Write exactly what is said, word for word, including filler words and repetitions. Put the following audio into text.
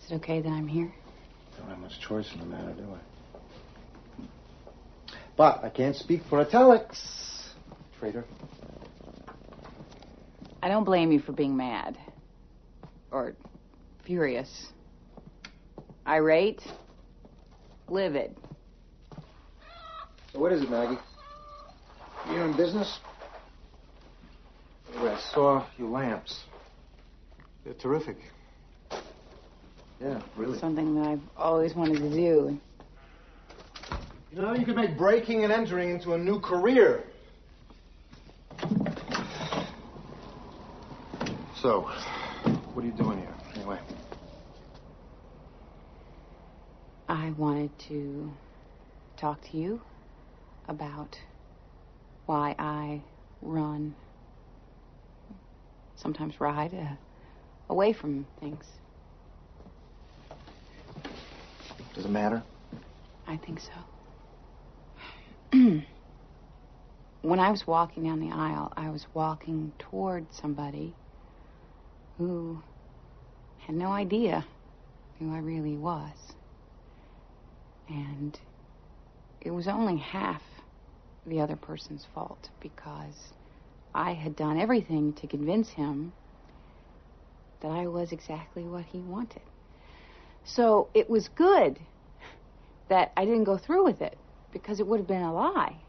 Is it okay that I'm here? Don't have much choice in the matter, do I? But I can't speak for a telex, traitor. I don't blame you for being mad. Or furious. Irate. Livid. So what is it, Maggie? You're in business? Anyway, I saw your lamps. They're terrific. Yeah, really. Something that I've always wanted to do. You know, you could make breaking and entering into a new career. So, what are you doing here, anyway? I wanted to talk to you about why I run, sometimes ride, uh, away from things. Does it matter? I think so. When I was walking down the aisle, I was walking toward somebody who had no idea who I really was. And it was only half the other person's fault, because I had done everything to convince him that I was exactly what he wanted. So it was good that I didn't go through with it, because it would have been a lie.